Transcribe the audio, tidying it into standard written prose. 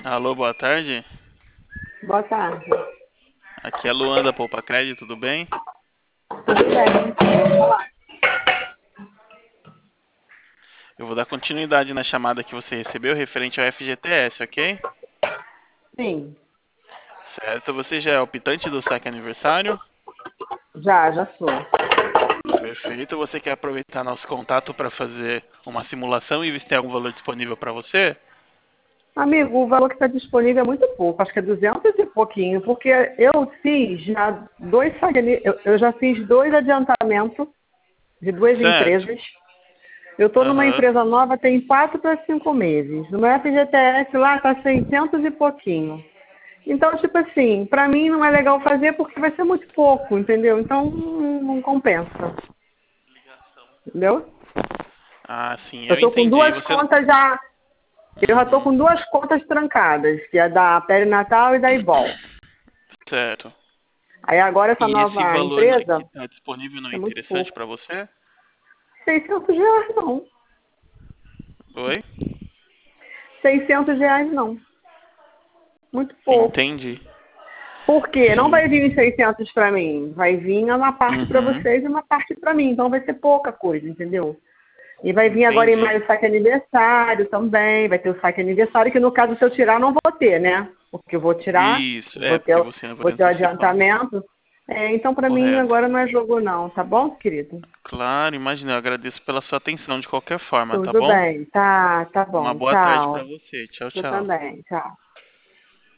Alô, boa tarde. Boa tarde. Aqui é a Luanda Poupa Crédito, tudo bem? Tudo bem? Eu vou dar continuidade na chamada que você recebeu referente ao FGTS, ok? Sim, Certo, você já é optante do saque aniversário? já sou. Perfeito, você quer aproveitar nosso contato para fazer uma simulação e ver se tem algum valor disponível para você? Amigo, o valor que está disponível é muito pouco, acho que é 200 e pouquinho, porque eu fiz já eu já fiz dois adiantamentos de duas Certo. empresas. Eu estou numa Aham. empresa nova tem 4 para 5 meses. No meu FGTS lá está 600 e pouquinho. Então, tipo assim, para mim não é legal fazer porque vai ser muito pouco, entendeu? Então não compensa, entendeu? Ah, sim, Eu eu estou com entendi. duas Você. contas já. Eu já estou Uhum. com duas contas trancadas, que é da Perinatal e da Ibol. Certo. Aí agora essa E esse nova valor que empresa está disponível não é é muito interessante pouco. para você? R$ 600 não. Oi? R$ 600 não. Muito pouco. Entendi. Por quê? Não Sim. vai vir os 600 para mim. Vai vir uma parte para Uhum. vocês e uma parte para mim. Então vai ser pouca coisa, entendeu? E vai vir agora em Entendi. maio o saque aniversário também. Vai ter o saque aniversário, que no caso, se eu tirar, não vou ter, né? Porque eu vou tirar, Isso, é, porque você vai vou ter o antecipando. adiantamento. É, então, para mim, Correto. agora não é jogo, não. Tá bom, querido? Claro, imagina, eu agradeço pela sua atenção de qualquer forma, tá Tudo bom? bem. Tá Uma bom. boa tarde pra Tchau. você. Tchau, Você tchau. também. Tchau.